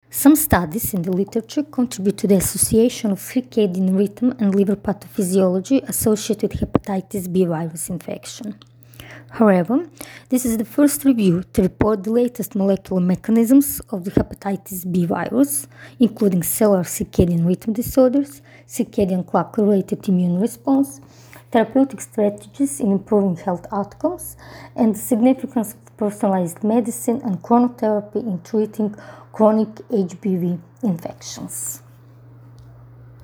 Some studies in the literature contribute to the association of circadian rhythm and liver pathophysiology associated with hepatitis B virus infection. However, this is the first review to report the latest molecular mechanisms of the hepatitis B virus, including cellular circadian rhythm disorders, circadian clock-related immune response, therapeutic strategies in improving health outcomes, and the significance of personalized medicine and chronotherapy in treating chronic HBV infections.